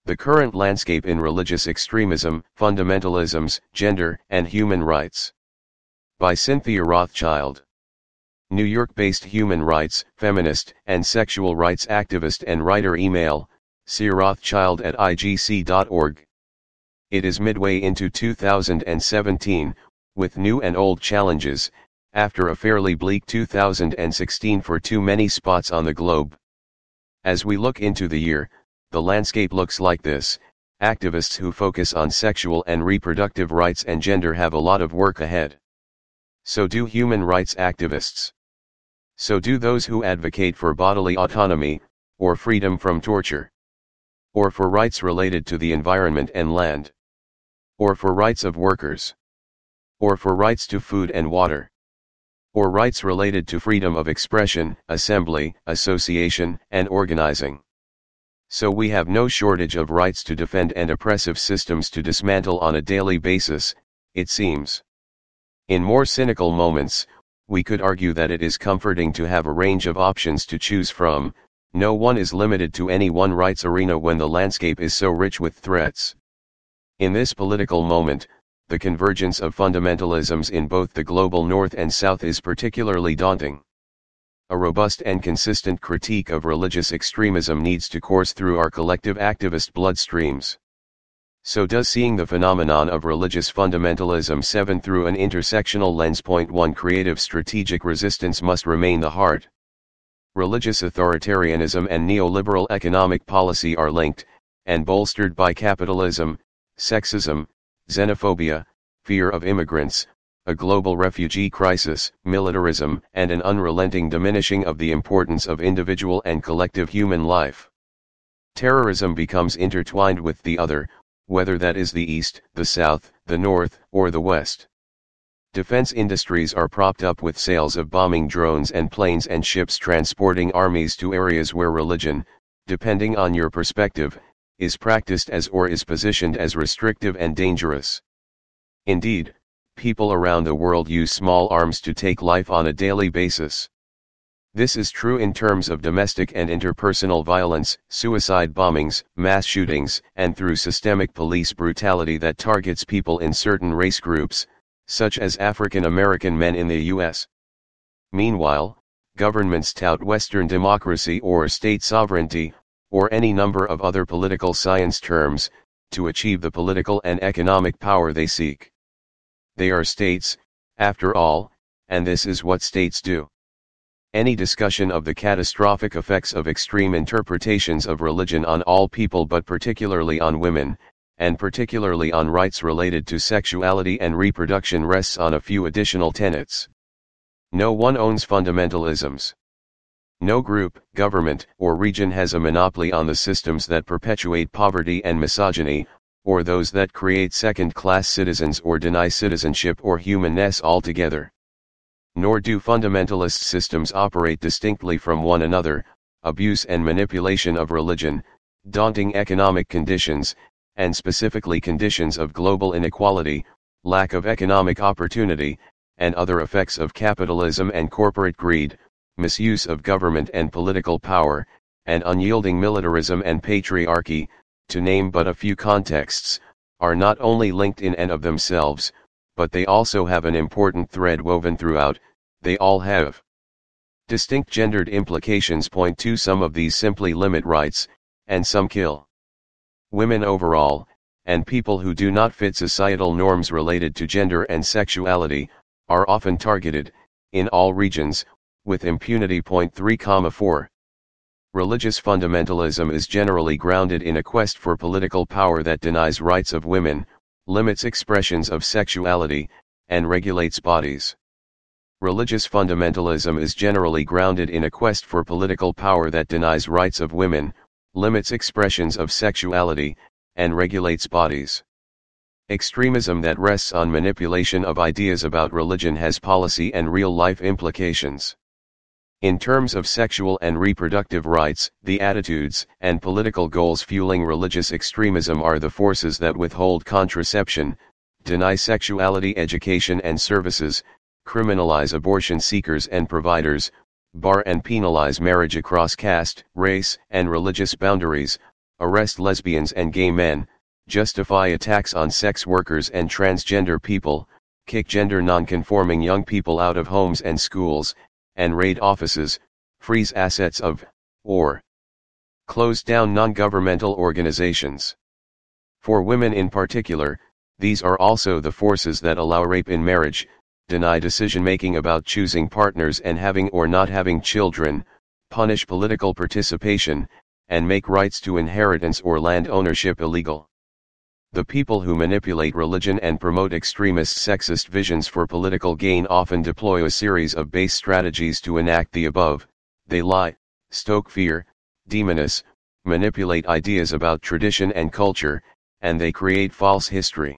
The Current Landscape in Religious Extremism, Fundamentalisms, Gender, and Human Rights. By Cynthia Rothschild. New York-based human rights, feminist, and sexual rights activist and writer. Email, crothschild@igc.org. It is midway into 2017, with new and old challenges, after a fairly bleak 2016 for too many spots on the globe. As we look into the year, the landscape looks like this. Activists who focus on sexual and reproductive rights and gender have a lot of work ahead. So do human rights activists. So do those who advocate for bodily autonomy, or freedom from torture. Or for rights related to the environment and land. Or for rights of workers. Or for rights to food and water. Or rights related to freedom of expression, assembly, association, and organizing. So we have no shortage of rights to defend and oppressive systems to dismantle on a daily basis, it seems. In more cynical moments, we could argue that it is comforting to have a range of options to choose from. No one is limited to any one rights arena when the landscape is so rich with threats. In this political moment, the convergence of fundamentalisms in both the global north and south is particularly daunting. A robust and consistent critique of religious extremism needs to course through our collective activist bloodstreams. So does seeing the phenomenon of religious fundamentalism 7 through an intersectional lens. 1 Creative strategic resistance must remain the heart. Religious authoritarianism and neoliberal economic policy are linked, and bolstered by capitalism, sexism, xenophobia, fear of immigrants, a global refugee crisis, militarism, and an unrelenting diminishing of the importance of individual and collective human life. Terrorism becomes intertwined with the other, whether that is the East, the South, the North, or the West. Defense industries are propped up with sales of bombing drones and planes and ships transporting armies to areas where religion, depending on your perspective, is practiced as or is positioned as restrictive and dangerous. Indeed, people around the world use small arms to take life on a daily basis. This is true in terms of domestic and interpersonal violence, suicide bombings, mass shootings, and through systemic police brutality that targets people in certain race groups, such as African American men in the U.S. Meanwhile, governments tout Western democracy or state sovereignty, or any number of other political science terms, to achieve the political and economic power they seek. They are states, after all, and this is what states do. Any discussion of the catastrophic effects of extreme interpretations of religion on all people but particularly on women, and particularly on rights related to sexuality and reproduction rests on a few additional tenets. No one owns fundamentalisms. No group, government, or region has a monopoly on the systems that perpetuate poverty and misogyny, or those that create second-class citizens or deny citizenship or humanness altogether. Nor do fundamentalist systems operate distinctly from one another. Abuse and manipulation of religion, daunting economic conditions, and specifically conditions of global inequality, lack of economic opportunity, and other effects of capitalism and corporate greed, misuse of government and political power, and unyielding militarism and patriarchy, to name but a few contexts, are not only linked in and of themselves, but they also have an important thread woven throughout. They all have distinct gendered implications. 2 Some of these simply limit rights, and some kill women overall, and people who do not fit societal norms related to gender and sexuality, are often targeted, in all regions, with impunity. 3,4 Religious fundamentalism is generally grounded in a quest for political power that denies rights of women, limits expressions of sexuality, and regulates bodies. Religious fundamentalism is generally grounded in a quest for political power that denies rights of women, limits expressions of sexuality, and regulates bodies. Extremism that rests on manipulation of ideas about religion has policy and real-life implications. In terms of sexual and reproductive rights, the attitudes and political goals fueling religious extremism are the forces that withhold contraception, deny sexuality education and services, criminalize abortion seekers and providers, bar and penalize marriage across caste, race, and religious boundaries, arrest lesbians and gay men, justify attacks on sex workers and transgender people, kick gender non-conforming young people out of homes and schools, and raid offices, freeze assets of, or close down non-governmental organizations. For women in particular, these are also the forces that allow rape in marriage, deny decision-making about choosing partners and having or not having children, punish political participation, and make rights to inheritance or land ownership illegal. The people who manipulate religion and promote extremist sexist visions for political gain often deploy a series of base strategies to enact the above. They lie, stoke fear, demonize, manipulate ideas about tradition and culture, and they create false history.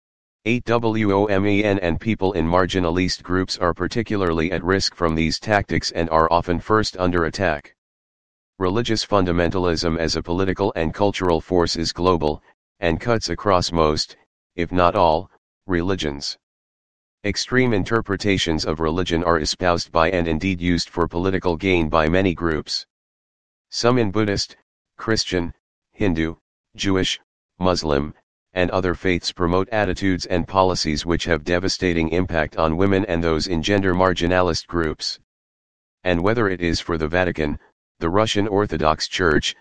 8WOMEN and people in marginalist groups are particularly at risk from these tactics and are often first under attack. Religious fundamentalism as a political and cultural force is global, and cuts across most, if not all, religions. Extreme interpretations of religion are espoused by and indeed used for political gain by many groups. Some in Buddhist, Christian, Hindu, Jewish, Muslim, and other faiths promote attitudes and policies which have devastating impact on women and those in gender marginalist groups. And whether it is for the Vatican, the Russian Orthodox Church,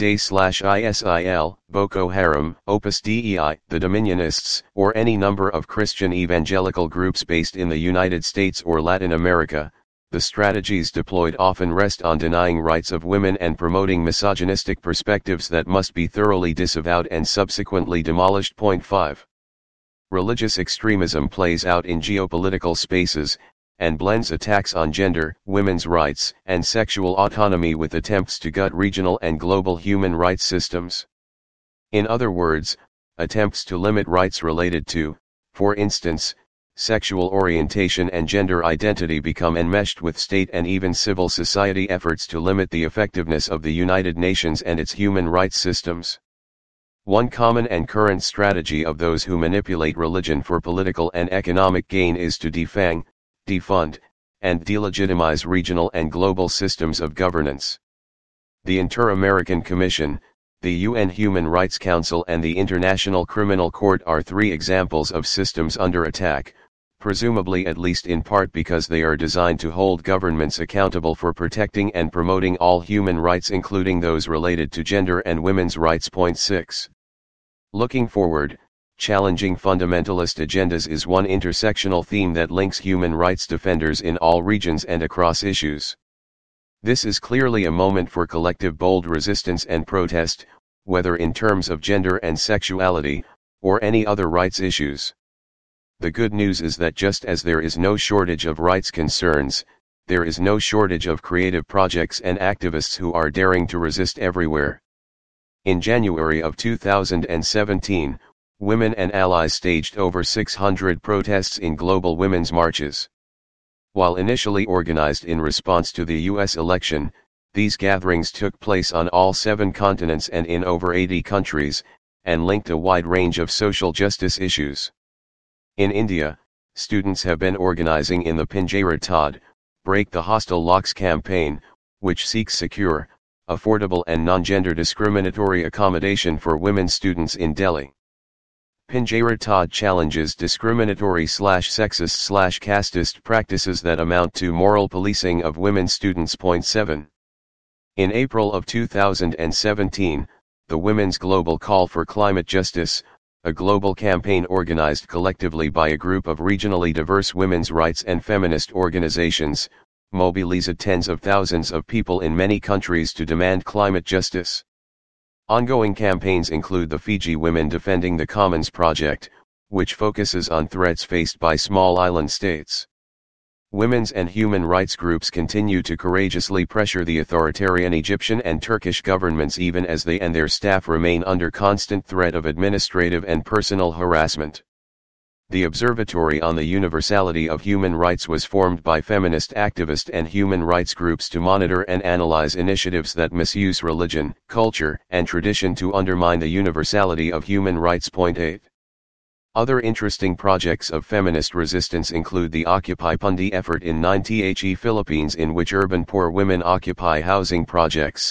Daesh/ISIL, Boko Haram, Opus Dei, the Dominionists, or any number of Christian evangelical groups based in the United States or Latin America, the strategies deployed often rest on denying rights of women and promoting misogynistic perspectives that must be thoroughly disavowed and subsequently demolished. 5. Religious extremism plays out in geopolitical spaces, and blends attacks on gender, women's rights, and sexual autonomy with attempts to gut regional and global human rights systems. In other words, attempts to limit rights related to, for instance, sexual orientation and gender identity become enmeshed with state and even civil society efforts to limit the effectiveness of the United Nations and its human rights systems. One common and current strategy of those who manipulate religion for political and economic gain is to defang, defund, and delegitimize regional and global systems of governance. The Inter-American Commission, the UN Human Rights Council and the International Criminal Court are three examples of systems under attack, presumably at least in part because they are designed to hold governments accountable for protecting and promoting all human rights including those related to gender and women's rights. 6. Looking forward, challenging fundamentalist agendas is one intersectional theme that links human rights defenders in all regions and across issues. This is clearly a moment for collective bold resistance and protest, whether in terms of gender and sexuality, or any other rights issues. The good news is that just as there is no shortage of rights concerns, there is no shortage of creative projects and activists who are daring to resist everywhere. In January of 2017, women and allies staged over 600 protests in global women's marches. While initially organized in response to the U.S. election, these gatherings took place on all 7 continents and in over 80 countries, and linked a wide range of social justice issues. In India, students have been organizing in the Pinjara Tod, Break the Hostel Locks campaign, which seeks secure, affordable and non-gender discriminatory accommodation for women students in Delhi. Pinjara Tod challenges discriminatory/sexist/casteist practices that amount to moral policing of women students. 7. In April of 2017, the Women's Global Call for Climate Justice, a global campaign organized collectively by a group of regionally diverse women's rights and feminist organizations, mobilized tens of thousands of people in many countries to demand climate justice. Ongoing campaigns include the Fiji Women Defending the Commons Project, which focuses on threats faced by small island states. Women's and human rights groups continue to courageously pressure the authoritarian Egyptian and Turkish governments even as they and their staff remain under constant threat of administrative and personal harassment. The Observatory on the Universality of Human Rights was formed by feminist activist and human rights groups to monitor and analyze initiatives that misuse religion, culture, and tradition to undermine the universality of human rights. 8. Other interesting projects of feminist resistance include the Occupy Pundi effort in 9th Philippines in which urban poor women occupy housing projects,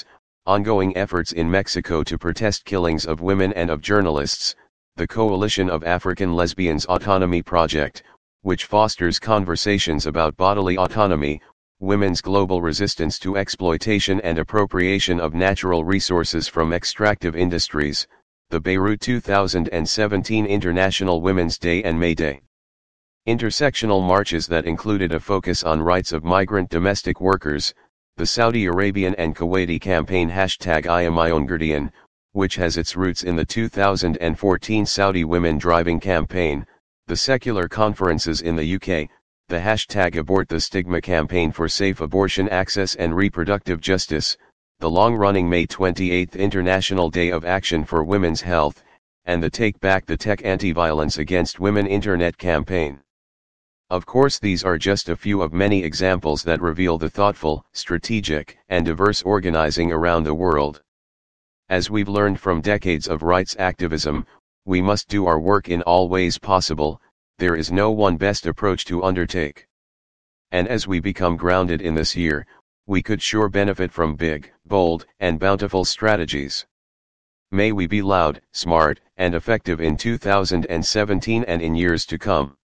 Ongoing efforts in Mexico to protest killings of women and of journalists, the Coalition of African Lesbians Autonomy Project, which fosters conversations about bodily autonomy, women's global resistance to exploitation and appropriation of natural resources from extractive industries, the Beirut 2017 International Women's Day and May Day. Intersectional marches that included a focus on rights of migrant domestic workers, the Saudi Arabian and Kuwaiti campaign #I Am My Own Guardian, which has its roots in the 2014 Saudi Women Driving campaign, the secular conferences in the UK, the #Abort the Stigma campaign for safe abortion access and reproductive justice, the long-running May 28 International Day of Action for Women's Health, and the Take Back the Tech Anti-Violence Against Women Internet campaign. Of course, these are just a few of many examples that reveal the thoughtful, strategic, and diverse organizing around the world. As we've learned from decades of rights activism, we must do our work in all ways possible. There is no one best approach to undertake. And as we become grounded in this year, we could sure benefit from big, bold, and bountiful strategies. May we be loud, smart, and effective in 2017 and in years to come.